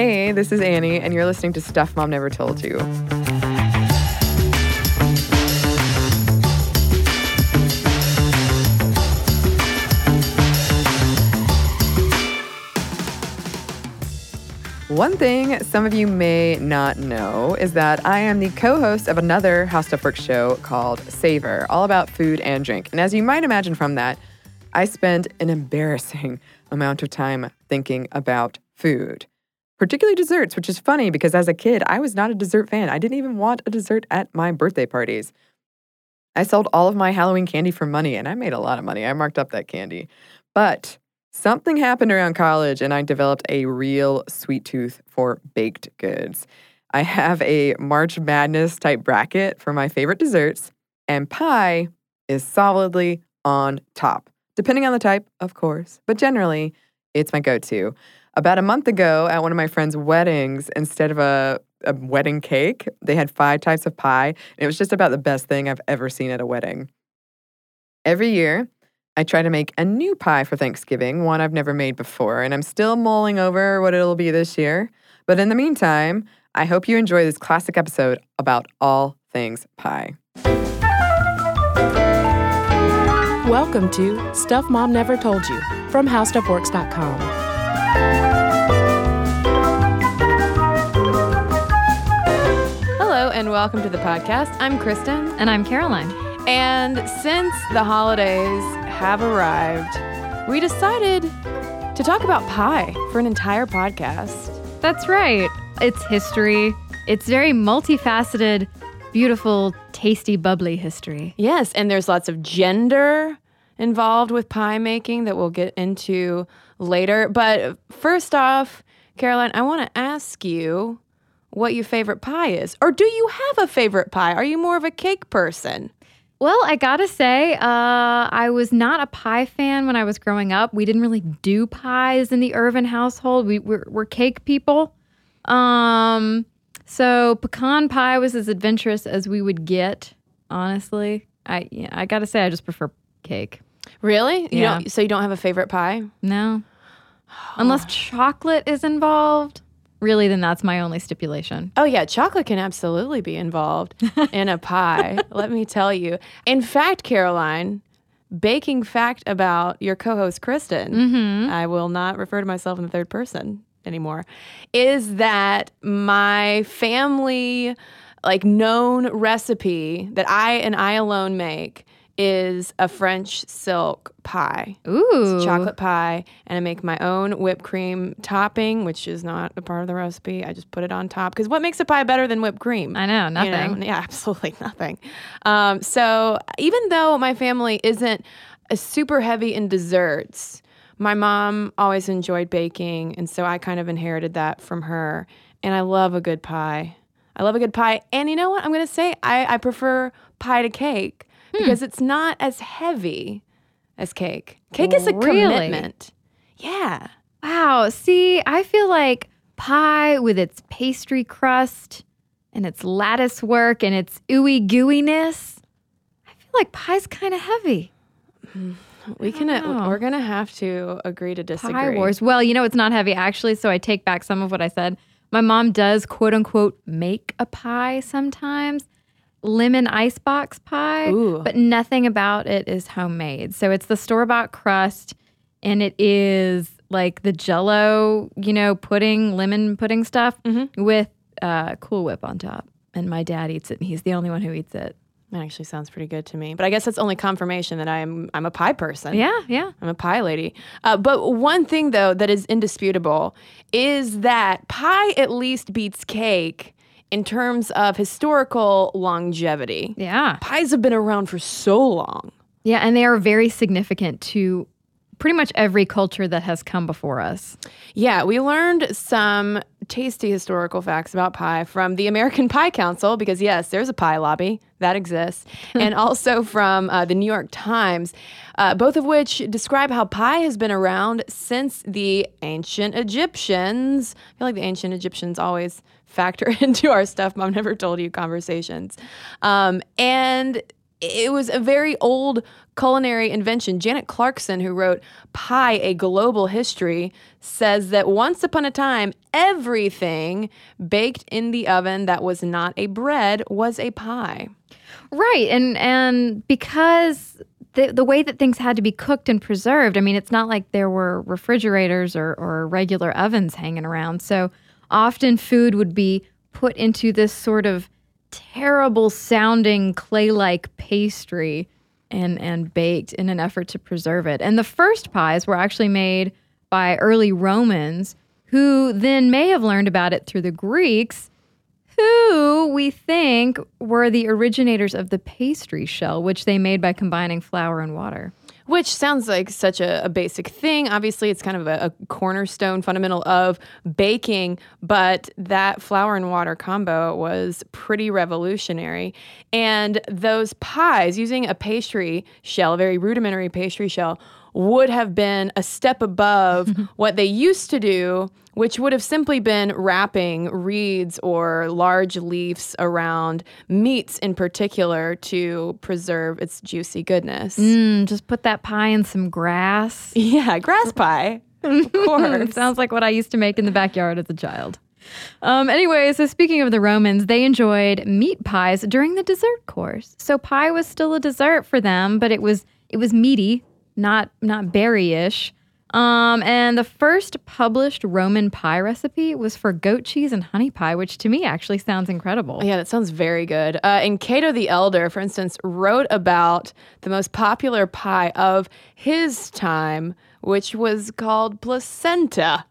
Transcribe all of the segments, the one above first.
Hey, this is Annie, and you're listening to Stuff Mom Never Told You. One thing some of you may not know is that I am the co-host of another How Stuff Works show called Savor, all about food and drink. And as you might imagine from that, I spend an embarrassing amount of time thinking about food, particularly desserts, which is funny because as a kid, I was not a dessert fan. I didn't even want a dessert at my birthday parties. I sold all of my Halloween candy for money, and I made a lot of money. I marked up that candy. But something happened around college, and I developed a real sweet tooth for baked goods. I have a March Madness type bracket for my favorite desserts, and pie is solidly on top. Depending on the type, of course, but generally, it's my go-to. About a month ago, at one of my friends' weddings, instead of a wedding cake, they had 5 types of pie, and it was just about the best thing I've ever seen at a wedding. Every year, I try to make a new pie for Thanksgiving, one I've never made before, and I'm still mulling over what it'll be this year. But in the meantime, I hope you enjoy this classic episode about all things pie. Welcome to Stuff Mom Never Told You from HowStuffWorks.com. Hello and welcome to the podcast. I'm Kristen. And I'm Caroline. And since the holidays have arrived, we decided to talk about pie for an entire podcast. That's right. It's history. It's very multifaceted, beautiful, tasty, bubbly history. Yes, and there's lots of gender involved with pie making that we'll get into later. But first off, Caroline, I want to ask you what your favorite pie is. Or do you have a favorite pie? Are you more of a cake person? Well, I gotta say, I was not a pie fan when I was growing up. We didn't really do pies in the Irvin household. We're cake people. So pecan pie was as adventurous as we would get, honestly. I gotta say, I just prefer cake. Really? Yeah. So you don't have a favorite pie? No. Unless chocolate is involved. Really, then that's my only stipulation. Oh, yeah. Chocolate can absolutely be involved in a pie, let me tell you. In fact, Caroline, baking fact about your co-host, Kristen, I will not refer to myself in the third person anymore, is that my family, known recipe that I alone make is a French silk pie. Ooh. It's chocolate pie, and I make my own whipped cream topping, which is not a part of the recipe. I just put it on top. Because what makes a pie better than whipped cream? I know, nothing. You know? Yeah, absolutely nothing. So even though my family isn't super heavy in desserts, my mom always enjoyed baking, and so I kind of inherited that from her. And I love a good pie. And you know what? I'm going to say I prefer pie to cake. Because it's not as heavy as cake. Cake is a commitment. Yeah. Wow. See, I feel like pie with its pastry crust and its lattice work and its ooey gooiness, I feel like pie's kind of heavy. We're going to have to agree to disagree. Pie wars. Well, it's not heavy actually, so I take back some of what I said. My mom does, quote unquote, make a pie sometimes. Lemon icebox pie, but nothing about it is homemade. So it's the store-bought crust, and it is like the Jell-O, pudding, lemon pudding stuff with Cool Whip on top. And my dad eats it, and he's the only one who eats it. That actually sounds pretty good to me. But I guess that's only confirmation that I'm a pie person. Yeah. I'm a pie lady. But one thing, though, that is indisputable is that pie at least beats cake in terms of historical longevity. Yeah. Pies have been around for so long. Yeah, and they are very significant to pretty much every culture that has come before us. Yeah, we learned some tasty historical facts about pie from the American Pie Council, because yes, there's a pie lobby that exists, and also from the New York Times, both of which describe how pie has been around since the ancient Egyptians. I feel like the ancient Egyptians always factor into our Stuff Mom Never Told You conversations. And it was a very old culinary invention. Janet Clarkson, who wrote Pie, A Global History, says that once upon a time, everything baked in the oven that was not a bread was a pie. Right. And because the way that things had to be cooked and preserved, I mean, it's not like there were refrigerators or regular ovens hanging around. So often food would be put into this sort of terrible sounding clay-like pastry and baked in an effort to preserve it. And the first pies were actually made by early Romans, who then may have learned about it through the Greeks, who we think were the originators of the pastry shell, which they made by combining flour and water. Which sounds like such a basic thing. Obviously, it's kind of a cornerstone fundamental of baking, but that flour and water combo was pretty revolutionary. And those pies, using a pastry shell, a very rudimentary pastry shell, would have been a step above what they used to do, which would have simply been wrapping reeds or large leaves around meats in particular to preserve its juicy goodness. Just put that pie in some grass. Yeah, grass pie. Of course. Sounds like what I used to make in the backyard as a child. Anyway, so speaking of the Romans, they enjoyed meat pies during the dessert course. So pie was still a dessert for them, but it was meaty, not berry-ish. And the first published Roman pie recipe was for goat cheese and honey pie, which to me actually sounds incredible. Yeah, that sounds very good. And Cato the Elder, for instance, wrote about the most popular pie of his time, which was called placenta.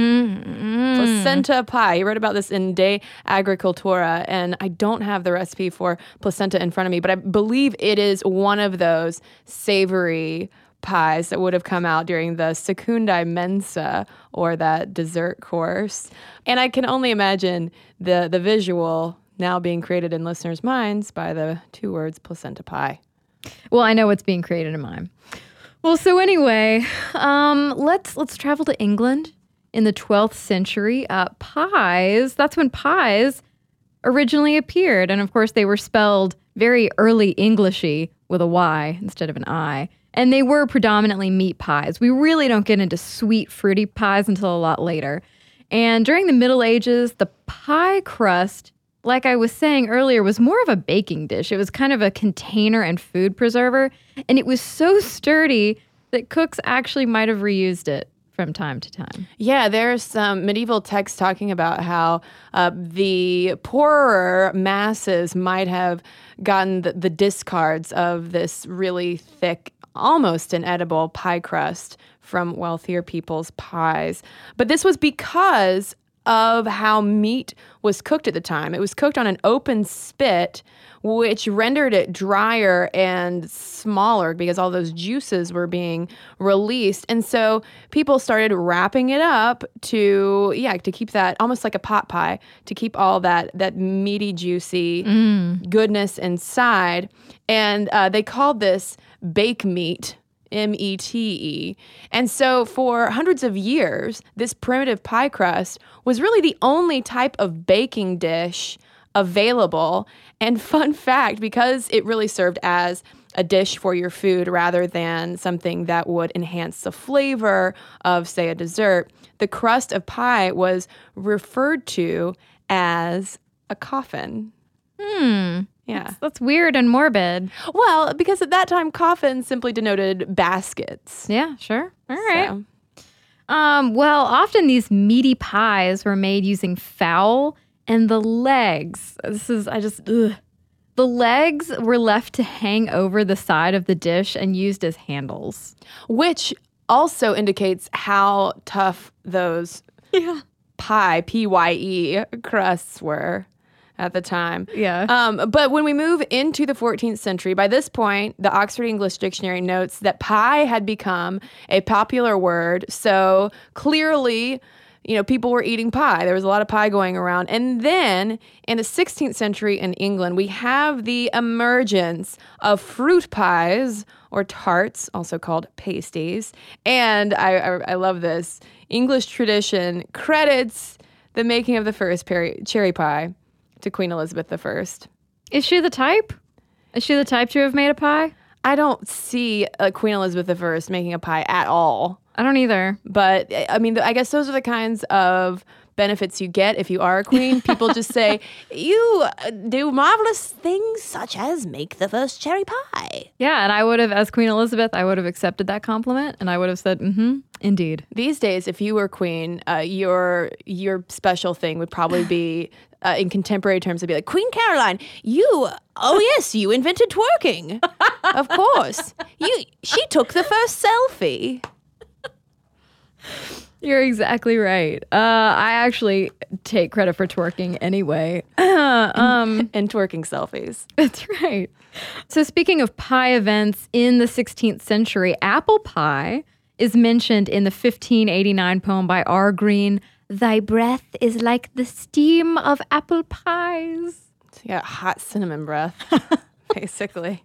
Placenta pie. He wrote about this in De Agricultura, and I don't have the recipe for placenta in front of me, but I believe it is one of those savory pies that would have come out during the secundae mensa, or that dessert course. And I can only imagine the visual now being created in listeners' minds by the two words placenta pie. Well, I know what's being created in mine. Well, so anyway, let's travel to England in the 12th century. Pies, that's when pies originally appeared. And of course, they were spelled very early Englishy with a Y instead of an I. And they were predominantly meat pies. We really don't get into sweet, fruity pies until a lot later. And during the Middle Ages, the pie crust, like I was saying earlier, was more of a baking dish. It was kind of a container and food preserver. And it was so sturdy that cooks actually might have reused it from time to time. Yeah, there's some medieval texts talking about how the poorer masses might have gotten the discards of this really thick, almost inedible pie crust from wealthier people's pies. But this was because of how meat was cooked at the time. It was cooked on an open spit, which rendered it drier and smaller because all those juices were being released. And so people started wrapping it up to keep that almost like a pot pie, to keep all that meaty, juicy goodness inside. And they called this bake meat, M-E-T-E. And so for hundreds of years, this primitive pie crust was really the only type of baking dish available. And fun fact, because it really served as a dish for your food rather than something that would enhance the flavor of, say, a dessert, the crust of pie was referred to as a coffin. Yeah. That's weird and morbid. Well, because at that time, coffins simply denoted baskets. Yeah, sure. All right. Well, often these meaty pies were made using fowl and the legs. The legs were left to hang over the side of the dish and used as handles. Which also indicates how tough those pie, P-Y-E, crusts were at the time. Yeah. But when we move into the 14th century, by this point, the Oxford English Dictionary notes that pie had become a popular word. So clearly, people were eating pie. There was a lot of pie going around. And then in the 16th century in England, we have the emergence of fruit pies, or tarts, also called pasties. And I love this. English tradition credits the making of the first cherry pie to Queen Elizabeth I. Is she the type? Is she the type to have made a pie? I don't see Queen Elizabeth I making a pie at all. I don't either. But I mean, I guess those are the kinds of benefits you get if you are a queen. People just say, you do marvelous things such as make the first cherry pie. Yeah, and I would have, as Queen Elizabeth, I would have accepted that compliment, and I would have said, indeed. These days, if you were queen, your special thing would probably be, in contemporary terms, it'd be like, Queen Caroline, you invented twerking. Of course. She took the first selfie. You're exactly right. I actually take credit for twerking anyway. And twerking selfies. That's right. So speaking of pie events in the 16th century, apple pie is mentioned in the 1589 poem by R. Green, "Thy breath is like the steam of apple pies." Yeah, hot cinnamon breath, basically.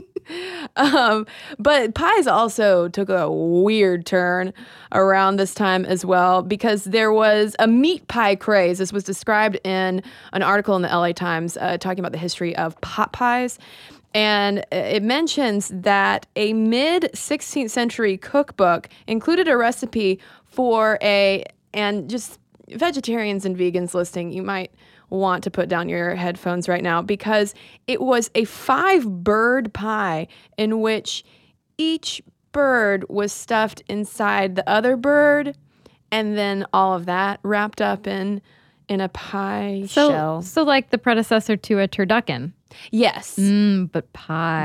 But pies also took a weird turn around this time as well, because there was a meat pie craze. This was described in an article in the LA Times talking about the history of pot pies. And it mentions that a mid-16th century cookbook included a recipe for and just vegetarians and vegans listening, you might want to put down your headphones right now, because it was a 5-bird pie in which each bird was stuffed inside the other bird, and then all of that wrapped up in a pie shell. So like the predecessor to a turducken. Yes. But pie.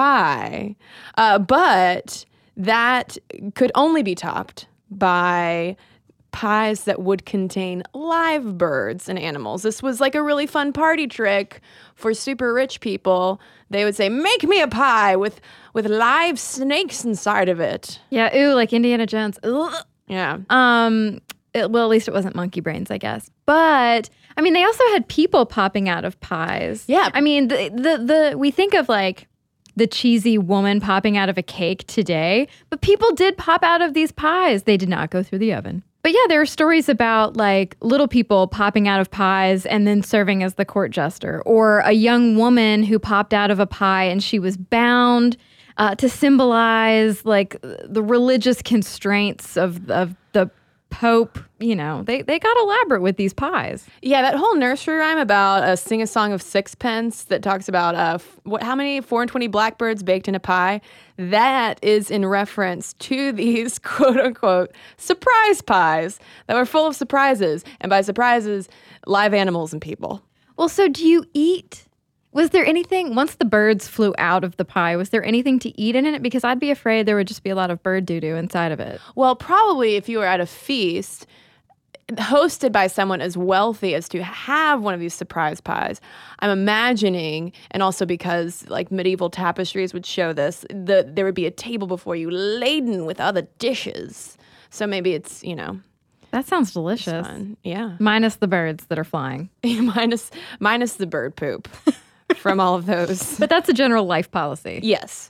But that could only be topped by pies that would contain live birds and animals. This was like a really fun party trick for super rich people. They would say, make me a pie with live snakes inside of it. Yeah, ooh, like Indiana Jones. Ugh. Yeah. Well, at least it wasn't monkey brains, I guess. But I mean, they also had people popping out of pies. Yeah. I mean, we think of like the cheesy woman popping out of a cake today, but people did pop out of these pies. They did not go through the oven. But yeah, there are stories about like little people popping out of pies and then serving as the court jester, or a young woman who popped out of a pie and she was bound to symbolize like the religious constraints of the Pope. You know, they got elaborate with these pies. Yeah, that whole nursery rhyme about sing a song of sixpence that talks about how many 4 and 20 blackbirds baked in a pie, that is in reference to these quote unquote surprise pies that were full of surprises, and by surprises, live animals and people. Well, so do you eat? Was there anything, once the birds flew out of the pie, was there anything to eat in it? Because I'd be afraid there would just be a lot of bird doo-doo inside of it. Well, probably if you were at a feast hosted by someone as wealthy as to have one of these surprise pies, I'm imagining, and also because like medieval tapestries would show this, there would be a table before you laden with other dishes. So maybe it's, That sounds delicious. fun. Yeah. Minus the birds that are flying. minus the bird poop from all of those. But that's a general life policy. Yes.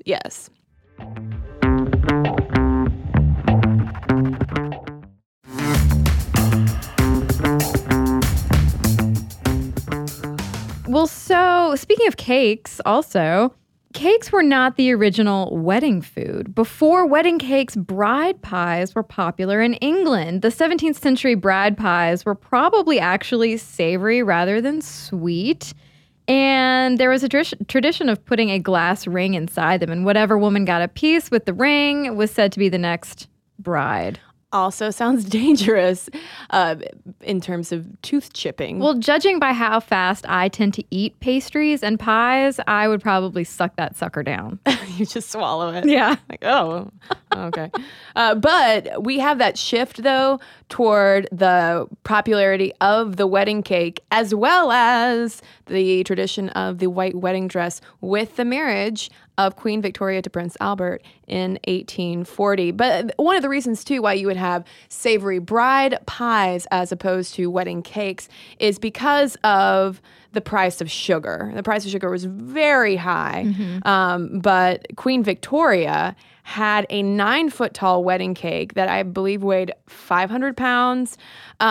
Well, so speaking of cakes, also, cakes were not the original wedding food. Before wedding cakes, bride pies were popular in England. The 17th century bride pies were probably actually savory rather than sweet. And there was a tradition of putting a glass ring inside them, and whatever woman got a piece with the ring was said to be the next bride. Also sounds dangerous in terms of tooth chipping. Well, judging by how fast I tend to eat pastries and pies, I would probably suck that sucker down. You just swallow it. Yeah. Like, oh, okay. But we have that shift, though, toward the popularity of the wedding cake, as well as the tradition of the white wedding dress with the marriage of Queen Victoria to Prince Albert in 1840. But one of the reasons, too, why you would have savory bride pies as opposed to wedding cakes is because of the price of sugar. The price of sugar was very high, but Queen Victoria had a 9-foot-tall wedding cake that I believe weighed 500 pounds.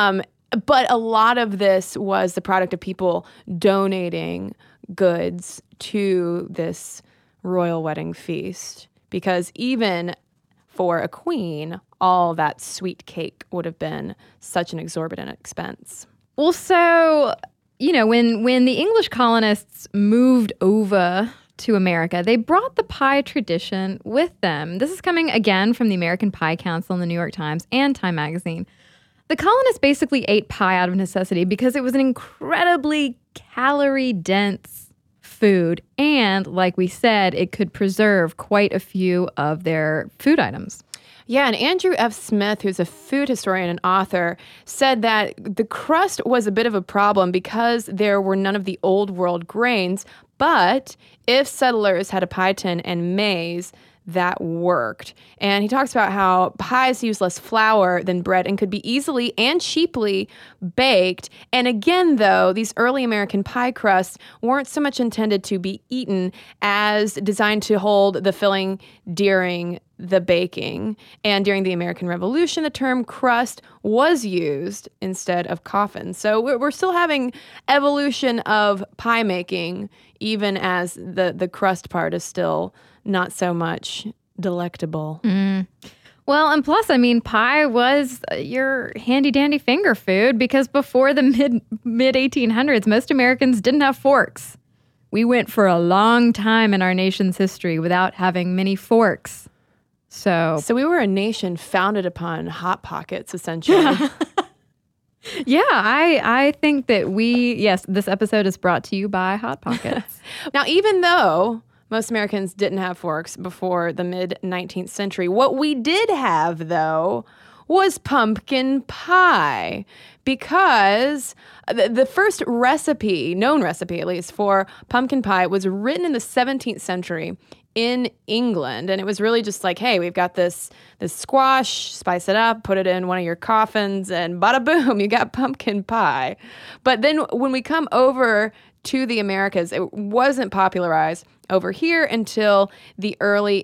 But a lot of this was the product of people donating goods to this royal wedding feast, because even for a queen, all that sweet cake would have been such an exorbitant expense. Well, so, when the English colonists moved over to America, they brought the pie tradition with them. This is coming again from the American Pie Council in the New York Times and Time Magazine. The colonists basically ate pie out of necessity because it was an incredibly calorie-dense food. And like we said, it could preserve quite a few of their food items. Yeah, and Andrew F. Smith, who's a food historian and author, said that the crust was a bit of a problem because there were none of the old world grains, but if settlers had a pie tin and maize, that worked. And he talks about how pies use less flour than bread and could be easily and cheaply baked. And again, though, these early American pie crusts weren't so much intended to be eaten as designed to hold the filling during the baking. And during the American Revolution, the term crust was used instead of coffin. So we're still having evolution of pie making, even as the crust part is still not so much delectable. Well, and plus, pie was your handy-dandy finger food because before the mid-1800s, most Americans didn't have forks. We went for a long time in our nation's history without having many forks. So we were a nation founded upon Hot Pockets, essentially. Yeah, I think that this episode is brought to you by Hot Pockets. Now, even though most Americans didn't have forks before the mid-19th century, what we did have, though, was pumpkin pie, because the first recipe, known recipe at least, for pumpkin pie was written in the 17th century in England. And it was really just like, hey, we've got this squash, spice it up, put it in one of your coffins, and bada boom, you got pumpkin pie. But then when we come over to the Americas, it wasn't popularized over here until the early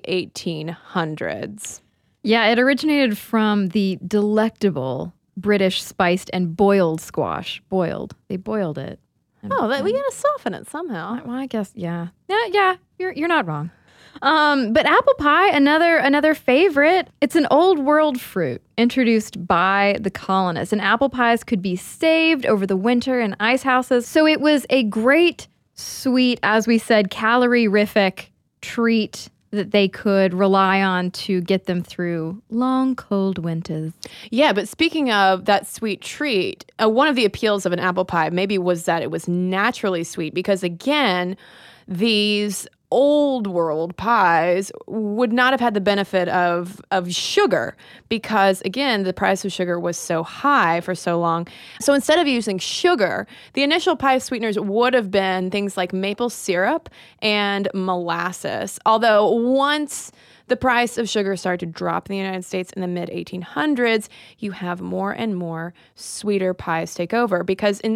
1800s. Yeah, it originated from the delectable British spiced and boiled squash. Boiled. They boiled it. We gotta soften it somehow. Well, I guess, yeah. Yeah, you're not wrong. But apple pie, another favorite. It's an old world fruit introduced by the colonists, and apple pies could be saved over the winter in ice houses. So it was a great, sweet, as we said, calorie-rific treat that they could rely on to get them through long, cold winters. Yeah, but speaking of that sweet treat, one of the appeals of an apple pie maybe was that it was naturally sweet, because again, these old world pies would not have had the benefit of sugar, because again, the price of sugar was so high for so long. So instead of using sugar, the initial pie sweeteners would have been things like maple syrup and molasses. Although once the price of sugar started to drop in the United States in the mid-1800s, you have more and more sweeter pies take over, because in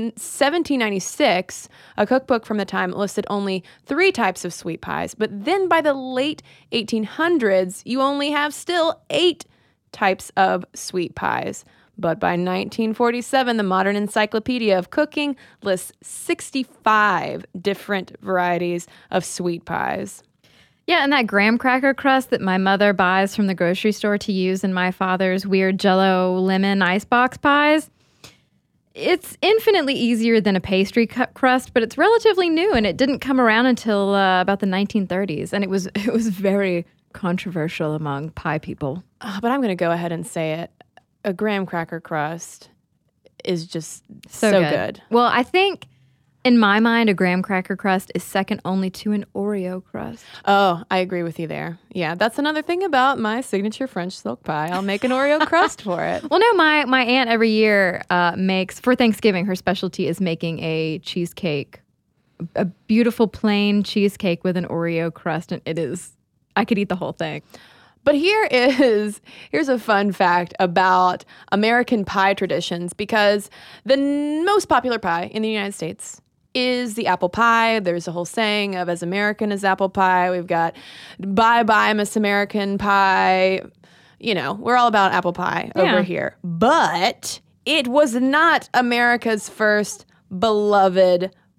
1796, a cookbook from the time listed only 3 types of sweet pies. But then by the late 1800s, you only have still 8 types of sweet pies. But by 1947, the Modern Encyclopedia of Cooking lists 65 different varieties of sweet pies. Yeah, and that graham cracker crust that my mother buys from the grocery store to use in my father's weird Jell-O lemon icebox pies, it's infinitely easier than a pastry crust, but it's relatively new, and it didn't come around until about the 1930s, and it was very controversial among pie people. But I'm going to go ahead and say it. A graham cracker crust is just so good. Well, I think, in my mind, a graham cracker crust is second only to an Oreo crust. Oh, I agree with you there. Yeah, that's another thing about my signature French silk pie. I'll make an Oreo crust for it. Well, no, my aunt every year makes, for Thanksgiving, her specialty is making a cheesecake, a beautiful plain cheesecake with an Oreo crust, and it is, I could eat the whole thing. But here's a fun fact about American pie traditions, because the most popular pie in the United States is the apple pie. There's a whole saying of as American as apple pie. We've got bye-bye Miss American pie. You know, we're all about apple pie over here. But it was not America's first beloved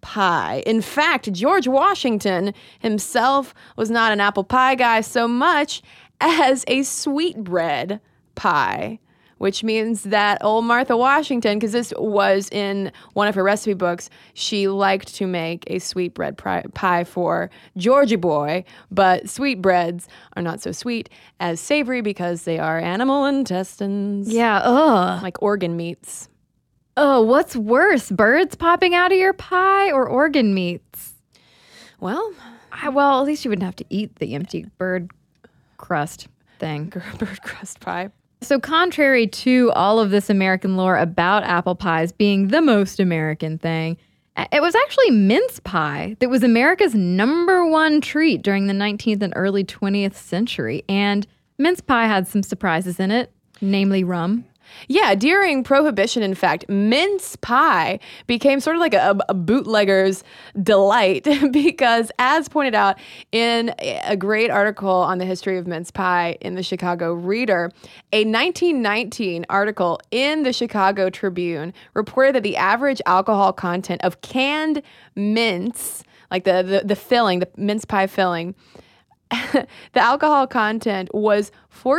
pie. In fact, George Washington himself was not an apple pie guy so much as a sweetbread pie, which means that old Martha Washington, because this was in one of her recipe books, she liked to make a sweetbread pie for Georgie boy, but sweetbreads are not so sweet as savory because they are animal intestines. Yeah, ugh. Like organ meats. Oh, what's worse, birds popping out of your pie or organ meats? Well, Well, at least you wouldn't have to eat the empty bird crust thing. bird crust pie. So contrary to all of this American lore about apple pies being the most American thing, it was actually mince pie that was America's #1 treat during the 19th and early 20th century. And mince pie had some surprises in it, namely rum. Yeah, during Prohibition, in fact, mince pie became sort of like a bootlegger's delight because, as pointed out in a great article on the history of mince pie in the Chicago Reader, a 1919 article in the Chicago Tribune reported that the average alcohol content of canned mince, like the filling, the mince pie filling, the alcohol content was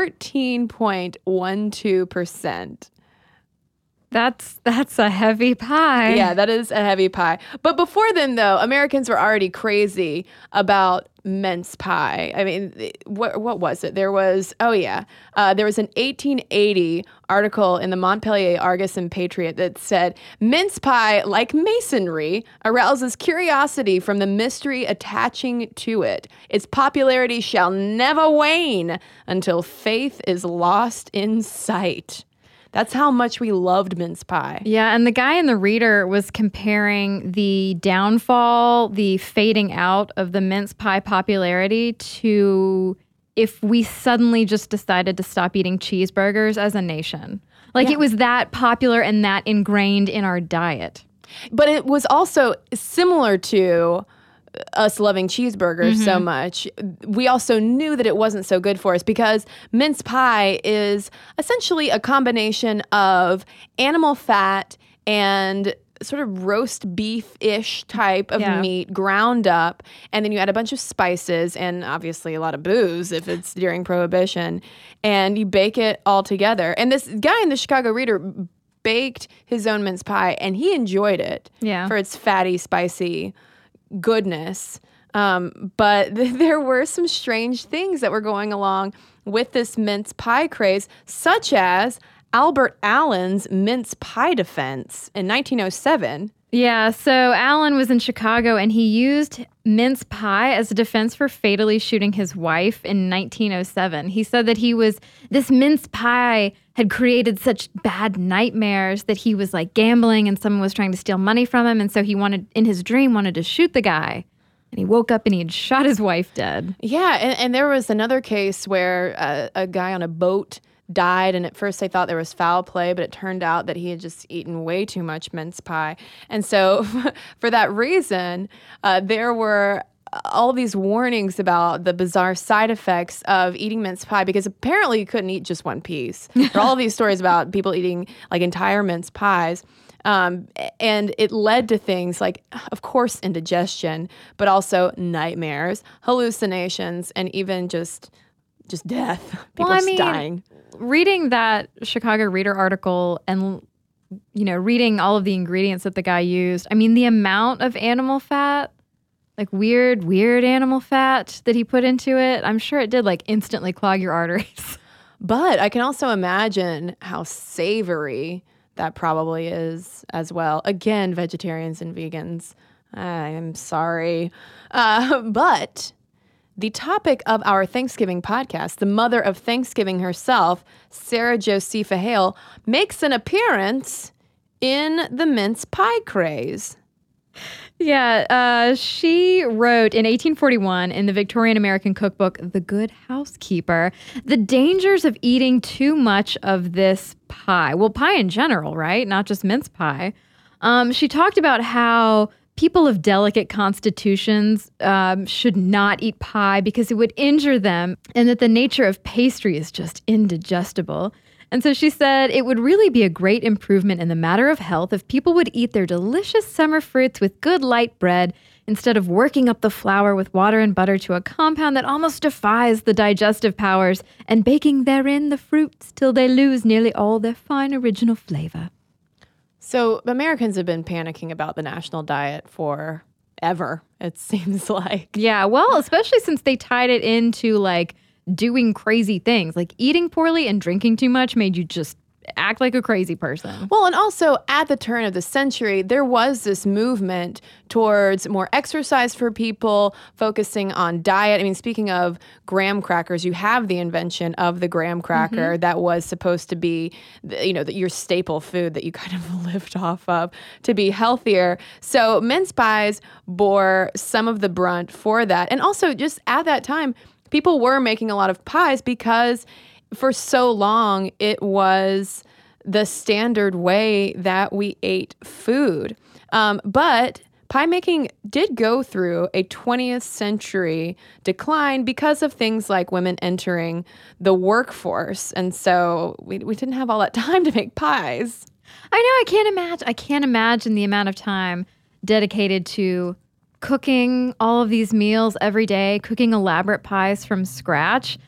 14.12%. That's a heavy pie. Yeah, that is a heavy pie. But before then, though, Americans were already crazy about mince pie. I mean, what was it? There was an 1880 article in the Montpelier Argus and Patriot that said, mince pie, like masonry, arouses curiosity from the mystery attaching to it. Its popularity shall never wane until faith is lost in sight. That's how much we loved mince pie. Yeah, and the guy in the Reader was comparing the downfall, the fading out of the mince pie popularity to if we suddenly just decided to stop eating cheeseburgers as a nation. Like it was that popular and that ingrained in our diet. But it was also similar to us loving cheeseburgers so much. We also knew that it wasn't so good for us because mince pie is essentially a combination of animal fat and sort of roast beef-ish type of meat ground up, and then you add a bunch of spices and obviously a lot of booze if it's during Prohibition, and you bake it all together. And this guy in the Chicago Reader baked his own mince pie, and he enjoyed it for its fatty, spicy goodness. But there were some strange things that were going along with this mince pie craze, such as Albert Allen's mince pie defense in 1907. Yeah, so Allen was in Chicago and he used mince pie as a defense for fatally shooting his wife in 1907. He said that this mince pie had created such bad nightmares that he was like gambling and someone was trying to steal money from him. And so he in his dream, wanted to shoot the guy. And he woke up and he had shot his wife dead. Yeah, and there was another case where a guy on a boat died, and at first they thought there was foul play, but it turned out that he had just eaten way too much mince pie. And so for that reason, there were all these warnings about the bizarre side effects of eating mince pie, because apparently you couldn't eat just one piece. There are all these stories about people eating like entire mince pies. And it led to things like, of course, indigestion, but also nightmares, hallucinations, and even just death. People dying. Reading that Chicago Reader article and, reading all of the ingredients that the guy used, I mean, the amount of animal fat, like weird animal fat that he put into it, I'm sure it did like instantly clog your arteries. But I can also imagine how savory that probably is as well. Again, vegetarians and vegans, I am sorry. But the topic of our Thanksgiving podcast, the mother of Thanksgiving herself, Sarah Josepha Hale, makes an appearance in the mince pie craze. Yeah, she wrote in 1841 in the Victorian American cookbook, The Good Housekeeper, the dangers of eating too much of this pie. Well, pie in general, right? Not just mince pie. She talked about how people of delicate constitutions should not eat pie because it would injure them, and that the nature of pastry is just indigestible. And so she said it would really be a great improvement in the matter of health if people would eat their delicious summer fruits with good light bread instead of working up the flour with water and butter to a compound that almost defies the digestive powers and baking therein the fruits till they lose nearly all their fine original flavor. So Americans have been panicking about the national diet forever, it seems like. Yeah, well, especially since they tied it into like doing crazy things, like eating poorly and drinking too much made you just act like a crazy person. Well, and also at the turn of the century, there was this movement towards more exercise for people, focusing on diet. I mean, speaking of graham crackers, you have the invention of the graham cracker that was supposed to be, your staple food that you kind of lived off of to be healthier. So mince pies bore some of the brunt for that. And also just at that time, people were making a lot of pies because for so long, it was the standard way that we ate food. But pie making did go through a 20th century decline because of things like women entering the workforce. And so we didn't have all that time to make pies. I know. I can't imagine the amount of time dedicated to cooking all of these meals every day, cooking elaborate pies from scratch.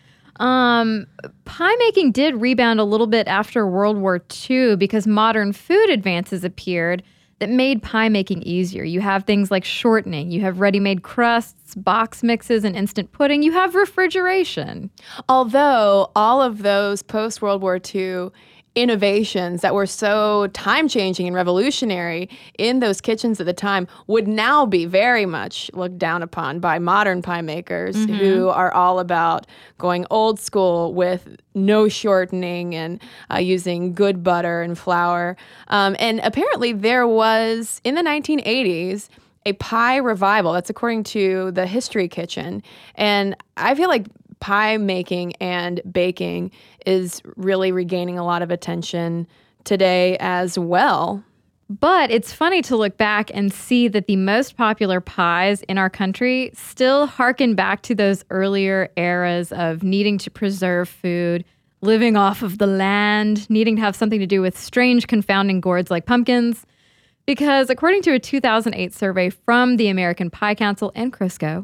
Pie making did rebound a little bit after World War II because modern food advances appeared that made pie making easier. You have things like shortening, you have ready-made crusts, box mixes, and instant pudding. You have refrigeration. Although all of those post-World War II innovations that were so time-changing and revolutionary in those kitchens at the time would now be very much looked down upon by modern pie makers who are all about going old school with no shortening and using good butter and flour. And apparently there was, in the 1980s, a pie revival. That's according to the History Kitchen. And I feel like pie making and baking is really regaining a lot of attention today as well. But it's funny to look back and see that the most popular pies in our country still harken back to those earlier eras of needing to preserve food, living off of the land, needing to have something to do with strange confounding gourds like pumpkins. Because according to a 2008 survey from the American Pie Council and Crisco,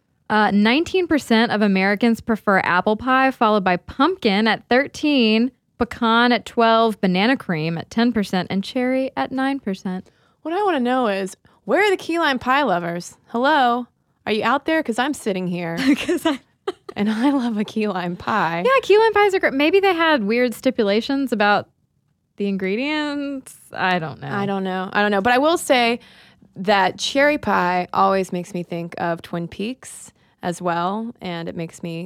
19% of Americans prefer apple pie, followed by pumpkin at 13%, pecan at 12%, banana cream at 10%, and cherry at 9%. What I want to know is, where are the key lime pie lovers? Hello? Are you out there? Because I'm sitting here. And I love a key lime pie. Yeah, key lime pies are great. Maybe they had weird stipulations about the ingredients. I don't know. But I will say that cherry pie always makes me think of Twin Peaks as well, and it makes me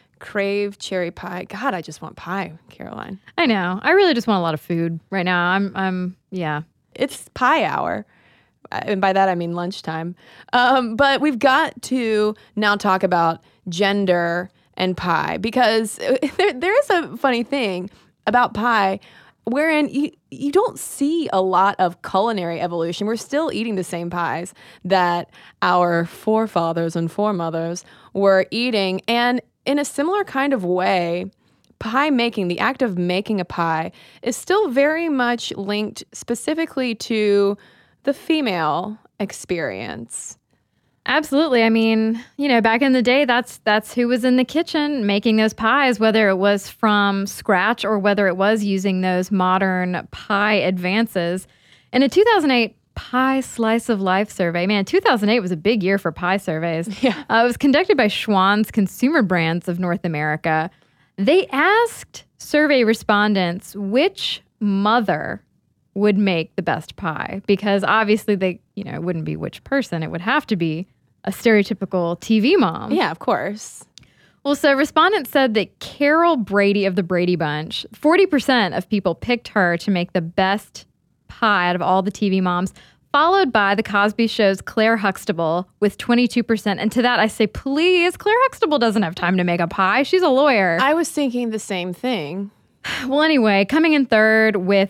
crave cherry pie. God, I just want pie, Caroline. I know. I really just want a lot of food right now. I'm It's pie hour. And by that, I mean lunchtime. But we've got to now talk about gender and pie, because there is a funny thing about pie wherein you don't see a lot of culinary evolution. We're still eating the same pies that our forefathers and foremothers were eating. And in a similar kind of way, pie making, the act of making a pie, is still very much linked specifically to the female experience. Absolutely. I mean, back in the day, that's who was in the kitchen making those pies, whether it was from scratch or whether it was using those modern pie advances. In a 2008 Pie Slice of Life survey, 2008 was a big year for pie surveys. Yeah. It was conducted by Schwann's Consumer Brands of North America. They asked survey respondents which mother would make the best pie, because obviously it wouldn't be which person. It would have to be a stereotypical TV mom. Yeah, of course. Well, so respondents said that Carol Brady of the Brady Bunch, 40% of people picked her to make the best pie out of all the TV moms, followed by the Cosby Show's Claire Huxtable with 22%. And to that I say, please, Claire Huxtable doesn't have time to make a pie. She's a lawyer. I was thinking the same thing. Well, anyway, coming in third with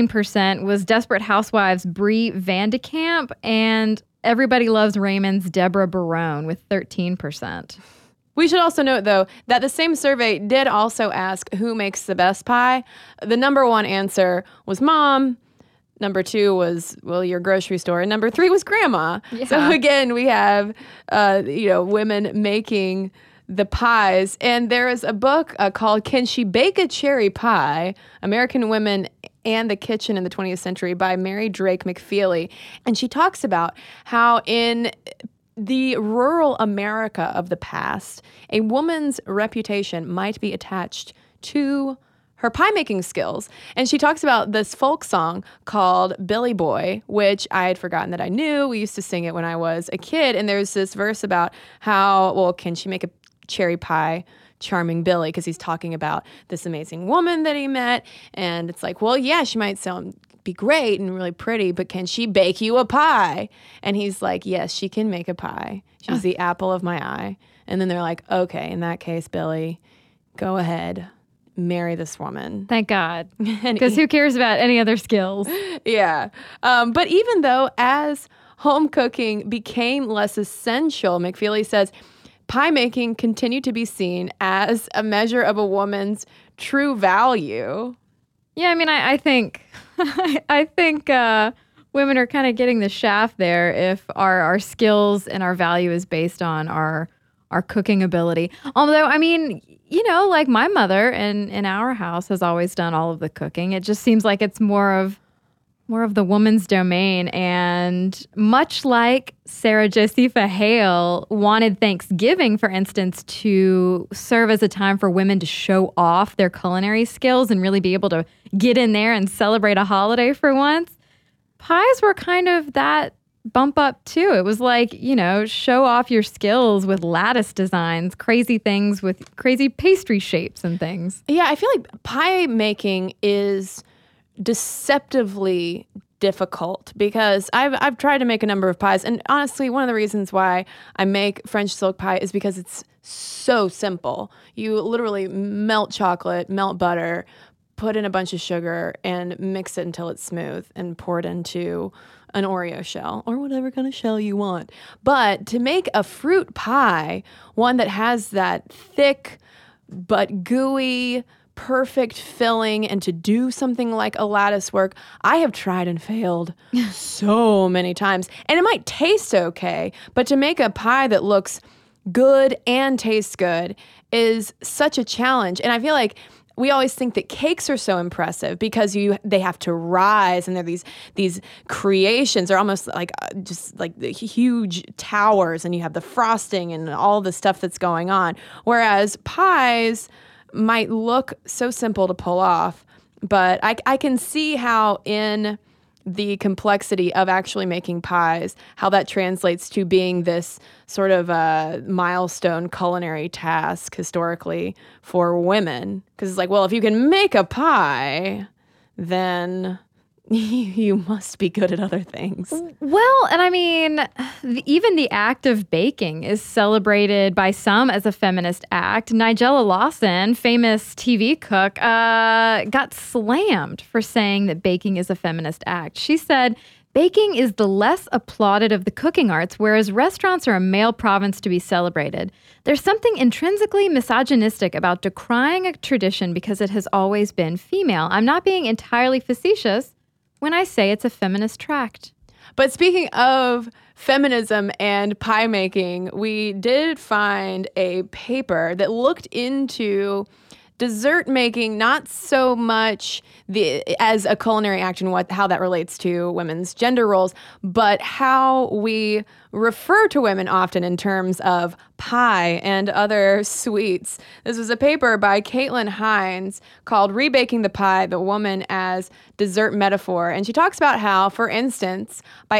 16% was Desperate Housewives' Brie Vandekamp, and Everybody Loves Raymond's Deborah Barone with 13%. We should also note, though, that the same survey did also ask who makes the best pie. The number one answer was mom. Number two was, well, your grocery store. And number three was grandma. Yeah. So again, we have, women making the pies. And there is a book called Can She Bake a Cherry Pie? American Women and the Kitchen in the 20th Century by Mary Drake McFeely. And she talks about how in the rural America of the past, a woman's reputation might be attached to her pie-making skills. And she talks about this folk song called Billy Boy, which I had forgotten that I knew. We used to sing it when I was a kid. And there's this verse about how, well, can she make a cherry pie, charming Billy? Because he's talking about this amazing woman that he met. And it's like, well, yeah, she might be great and really pretty, but can she bake you a pie? And he's like, yes, she can make a pie. She's the apple of my eye. And then they're like, okay, in that case, Billy, go ahead, marry this woman. Thank God. Because who cares about any other skills? Yeah. But even though as home cooking became less essential, McFeely says, pie making continued to be seen as a measure of a woman's true value. Yeah, I mean, I think I think women are kind of getting the shaft there if our skills and our value is based on our cooking ability. Although, I mean, like my mother in our house has always done all of the cooking. It just seems like it's more of the woman's domain. And much like Sarah Josepha Hale wanted Thanksgiving, for instance, to serve as a time for women to show off their culinary skills and really be able to get in there and celebrate a holiday for once, pies were kind of that bump up too. It was like, show off your skills with lattice designs, crazy things with crazy pastry shapes and things. Yeah, I feel like pie making is deceptively difficult because I've tried to make a number of pies, and honestly, one of the reasons why I make French silk pie is because it's so simple. You literally melt chocolate, melt butter, put in a bunch of sugar, and mix it until it's smooth, and pour it into an Oreo shell or whatever kind of shell you want. But to make a fruit pie, one that has that thick but gooey, perfect filling, and to do something like a lattice work, I have tried and failed so many times. And it might taste okay, but to make a pie that looks good and tastes good is such a challenge. And I feel like we always think that cakes are so impressive because they have to rise, and they're these creations. They're almost like just like the huge towers, and you have the frosting and all the stuff that's going on. Whereas pies might look so simple to pull off, but I can see how in the complexity of actually making pies, how that translates to being this sort of a milestone culinary task historically for women. Because it's like, well, if you can make a pie, then you must be good at other things. Well, and I mean, even the act of baking is celebrated by some as a feminist act. Nigella Lawson, famous TV cook, got slammed for saying that baking is a feminist act. She said, baking is the less applauded of the cooking arts, whereas restaurants are a male province to be celebrated. There's something intrinsically misogynistic about decrying a tradition because it has always been female. I'm not being entirely facetious when I say it's a feminist tract. But speaking of feminism and pie making, we did find a paper that looked into dessert making, not so much as a culinary act and how that relates to women's gender roles, but how we refer to women often in terms of pie and other sweets. This was a paper by Caitlin Hines called Rebaking the Pie, the Woman as Dessert Metaphor. And she talks about how, for instance, by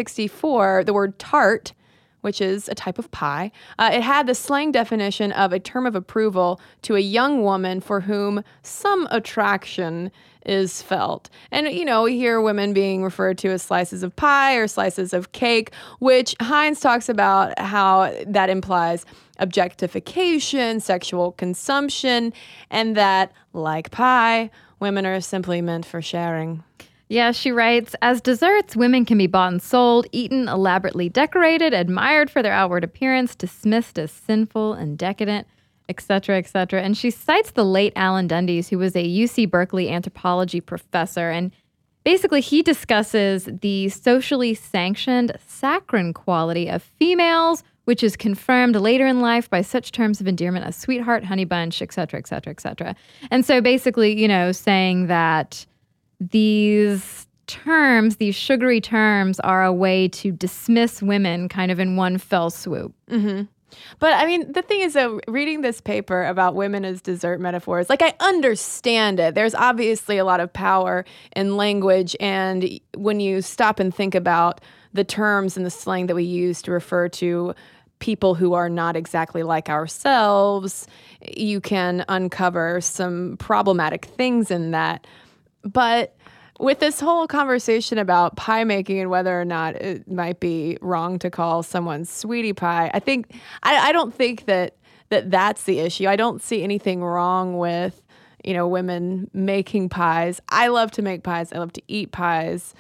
1864, the word tart, which is a type of pie, it had the slang definition of a term of approval to a young woman for whom some attraction is felt. And, we hear women being referred to as slices of pie or slices of cake, which Hines talks about how that implies objectification, sexual consumption, and that, like pie, women are simply meant for sharing. Yeah, she writes, as desserts, women can be bought and sold, eaten, elaborately decorated, admired for their outward appearance, dismissed as sinful and decadent, etc., etc. And she cites the late Alan Dundes, who was a UC Berkeley anthropology professor. And basically, he discusses the socially sanctioned saccharine quality of females, which is confirmed later in life by such terms of endearment as sweetheart, honey bunch, etc., etc., etc. And so basically, saying that these terms, these sugary terms, are a way to dismiss women kind of in one fell swoop. Mm-hmm. But I mean, the thing is, though, reading this paper about women as dessert metaphors, like, I understand it. There's obviously a lot of power in language. And when you stop and think about the terms and the slang that we use to refer to people who are not exactly like ourselves, you can uncover some problematic things in that. But with this whole conversation about pie making and whether or not it might be wrong to call someone sweetie pie, I don't think that that's the issue. I don't see anything wrong with, women making pies. I love to make pies. I love to eat pies.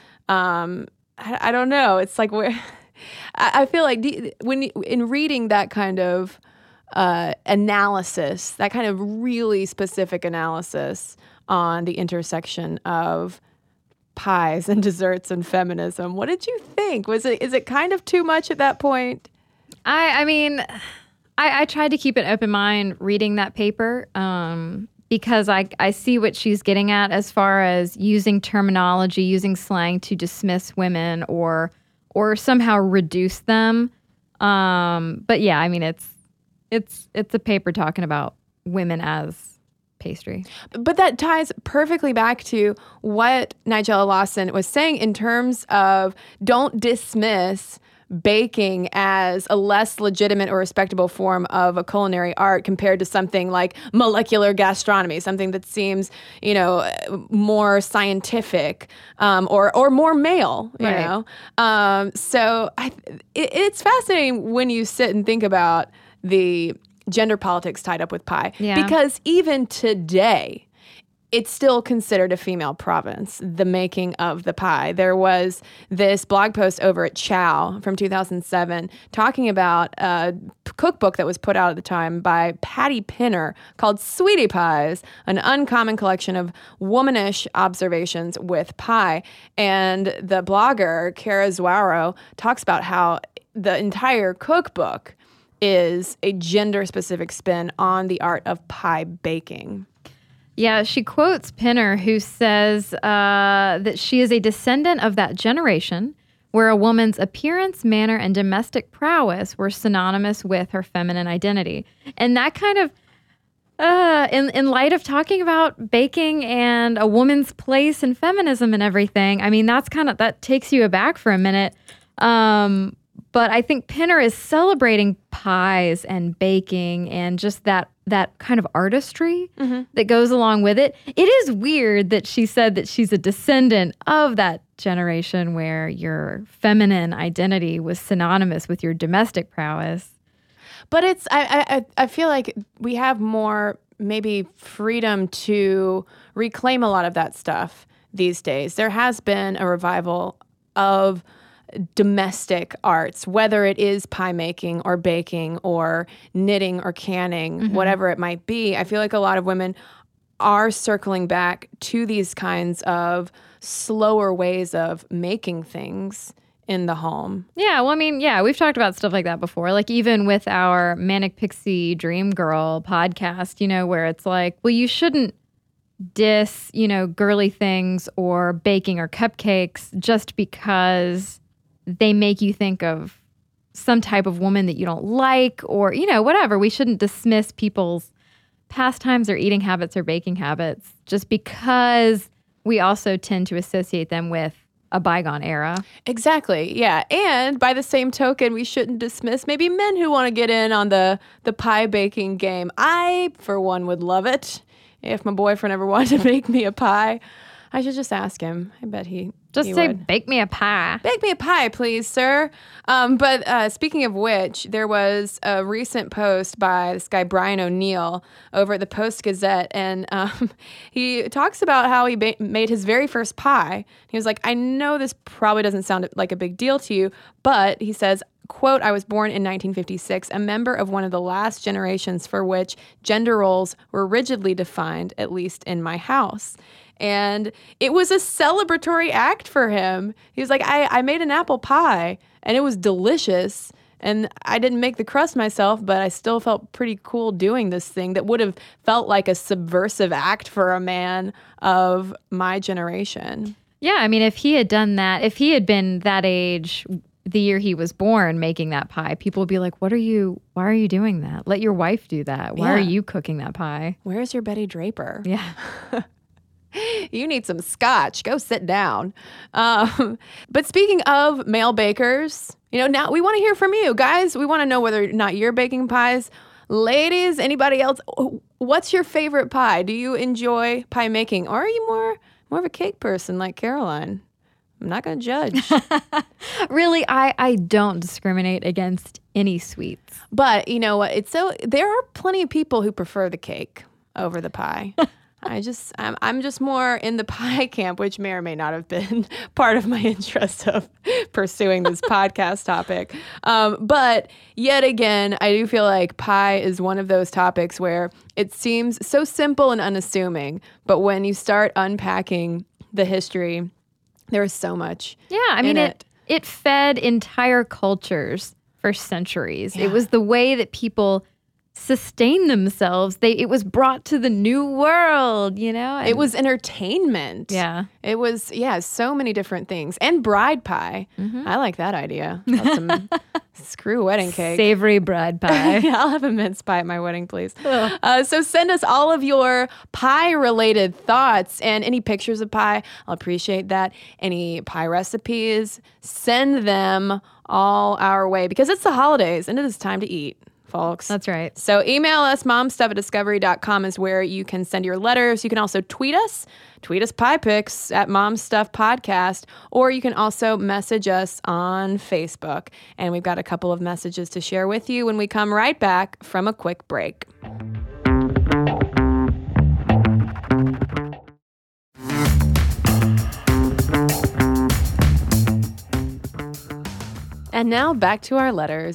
I don't know. It's like I feel like in reading that kind of analysis, that kind of really specific analysis on the intersection of pies and desserts and feminism, what did you think? Is it kind of too much at that point? I mean, I tried to keep an open mind reading that paper because I see what she's getting at as far as using terminology, using slang to dismiss women or somehow reduce them. But yeah, I mean, it's a paper talking about women as pastry. But that ties perfectly back to what Nigella Lawson was saying in terms of don't dismiss baking as a less legitimate or respectable form of a culinary art compared to something like molecular gastronomy, something that seems, more scientific or more male, you know. So it's fascinating when you sit and think about the gender politics tied up with pie. Yeah. Because even today, it's still considered a female province, the making of the pie. There was this blog post over at Chow from 2007 talking about a cookbook that was put out at the time by Patty Pinner called Sweetie Pies, an uncommon collection of womanish observations with pie. And the blogger, Kara Zwaro, talks about how the entire cookbook is a gender-specific spin on the art of pie baking. Yeah, she quotes Pinner, who says that she is a descendant of that generation where a woman's appearance, manner, and domestic prowess were synonymous with her feminine identity. And that kind of, in light of talking about baking and a woman's place in feminism and everything, I mean, that takes you aback for a minute. But I think Pinner is celebrating pies and baking and just that kind of artistry that goes along with it. It is weird that she said that she's a descendant of that generation where your feminine identity was synonymous with your domestic prowess. But I feel like we have more maybe freedom to reclaim a lot of that stuff these days. There has been a revival of domestic arts, whether it is pie making or baking or knitting or canning, whatever it might be. I feel like a lot of women are circling back to these kinds of slower ways of making things in the home. Yeah, well, I mean, yeah, we've talked about stuff like that before. Like even with our Manic Pixie Dream Girl podcast, where it's like, well, you shouldn't diss, girly things or baking or cupcakes just because they make you think of some type of woman that you don't like or, whatever. We shouldn't dismiss people's pastimes or eating habits or baking habits just because we also tend to associate them with a bygone era. Exactly. Yeah. And by the same token, we shouldn't dismiss maybe men who want to get in on the pie baking game. I, for one, would love it if my boyfriend ever wanted to make me a pie. I should just ask him. I bet he Just say, would. bake me a pie. Bake me a pie, please, sir. But speaking of which, there was a recent post by this guy, Brian O'Neill, over at the Post-Gazette, and he talks about how he made his very first pie. He was like, I know this probably doesn't sound like a big deal to you, but he says, quote, I was born in 1956, a member of one of the last generations for which gender roles were rigidly defined, at least in my house. And it was a celebratory act for him. He was like, I made an apple pie and it was delicious. And I didn't make the crust myself, but I still felt pretty cool doing this thing that would have felt like a subversive act for a man of my generation. Yeah, I mean, if he had done that, if he had been that age the year he was born making that pie, people would be like, why are you doing that? Let your wife do that. Why are you cooking that pie? Where's your Betty Draper? Yeah. You need some scotch. Go sit down. But speaking of male bakers, now we want to hear from you. Guys, we want to know whether or not you're baking pies. Ladies, anybody else, what's your favorite pie? Do you enjoy pie making? Or are you more of a cake person like Caroline? I'm not going to judge. Really, I don't discriminate against any sweets. But you know what? There are plenty of people who prefer the cake over the pie. I'm just more in the pie camp, which may or may not have been part of my interest of pursuing this podcast topic. But yet again, I do feel like pie is one of those topics where it seems so simple and unassuming, but when you start unpacking the history, there is so much. Yeah, I mean, it fed entire cultures for centuries. Yeah. It was the way that people sustained themselves. It was brought to the new world, and it was entertainment. Yeah. It was, so many different things. And bride pie. Mm-hmm. I like that idea. Screw wedding cake. Savory bride pie. I'll have a mince pie at my wedding, please. So send us all of your pie-related thoughts and any pictures of pie. I'll appreciate that. Any pie recipes, send them all our way because it's the holidays and it is time to eat, folks. That's right. So email us, momstuff@discovery.com is where you can send your letters. You can also tweet us pie pics at momstuffpodcast, or you can also message us on Facebook. And we've got a couple of messages to share with you when we come right back from a quick break. And now back to our letters.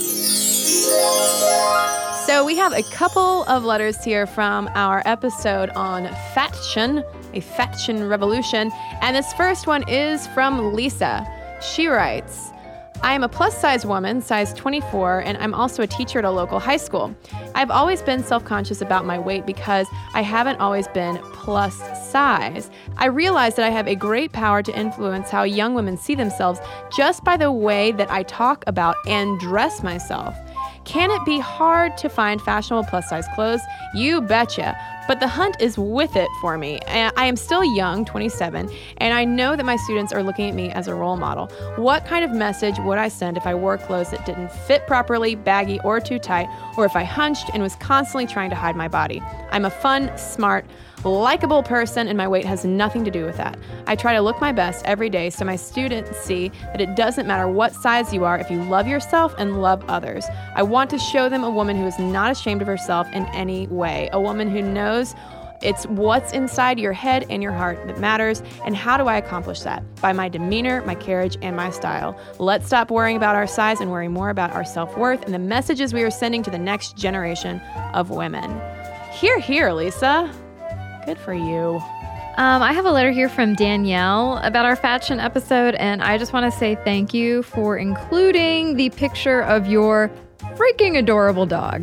So we have a couple of letters here from our episode on fashion, a fashion revolution. And this first one is from Lisa. She writes, I am a plus-size woman, size 24, and I'm also a teacher at a local high school. I've always been self-conscious about my weight because I haven't always been plus size. I realize that I have a great power to influence how young women see themselves just by the way that I talk about and dress myself. Can it be hard to find fashionable plus-size clothes? You betcha. But the hunt is with it for me. I am still young, 27, and I know that my students are looking at me as a role model. What kind of message would I send if I wore clothes that didn't fit properly, baggy, or too tight, or if I hunched and was constantly trying to hide my body? I'm a fun, smart, likable person, and my weight has nothing to do with that. I try to look my best every day so my students see that it doesn't matter what size you are if you love yourself and love others. I want to show them a woman who is not ashamed of herself in any way, a woman who knows it's what's inside your head and your heart that matters. And how do I accomplish that? By my demeanor, my carriage, and my style. Let's stop worrying about our size and worry more about our self-worth and the messages we are sending to the next generation of women. Hear, hear, Lisa. Good for you. I have a letter here from Danielle about our fashion episode, and I just want to say thank you for including the picture of your freaking adorable dog.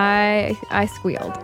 I squealed.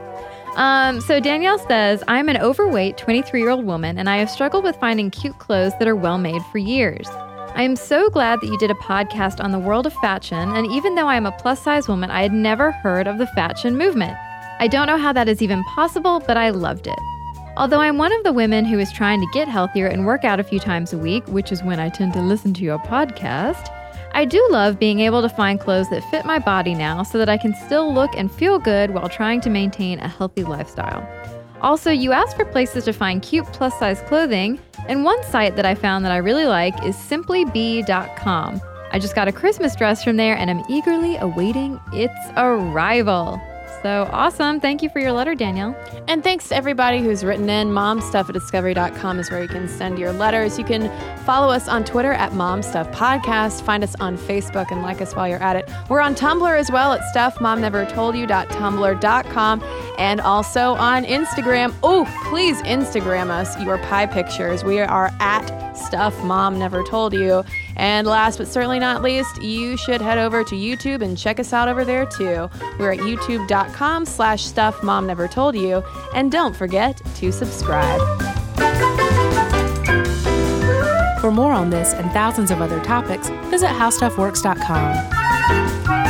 So Danielle says, I'm an overweight 23-year-old woman, and I have struggled with finding cute clothes that are well-made for years. I am so glad that you did a podcast on the world of fashion, and even though I am a plus-size woman, I had never heard of the fashion movement. I don't know how that is even possible, but I loved it. Although I'm one of the women who is trying to get healthier and work out a few times a week, which is when I tend to listen to your podcast, I do love being able to find clothes that fit my body now so that I can still look and feel good while trying to maintain a healthy lifestyle. Also, you asked for places to find cute plus-size clothing, and one site that I found that I really like is simplybee.com. I just got a Christmas dress from there, and I'm eagerly awaiting its arrival. So awesome. Thank you for your letter, Danielle. And thanks to everybody who's written in. momstuff@discovery.com is where you can send your letters. You can follow us on Twitter at momstuffpodcast. Find us on Facebook and like us while you're at it. We're on Tumblr as well at stuffmomnevertoldyou.tumblr.com, and also on Instagram. Oh, please Instagram us your pie pictures. We are at stuffmomnevertoldyou. And last but certainly not least, you should head over to YouTube and check us out over there too. We're at youtube.com/stuffmomnevertoldyou. And don't forget to subscribe. For more on this and thousands of other topics, visit howstuffworks.com.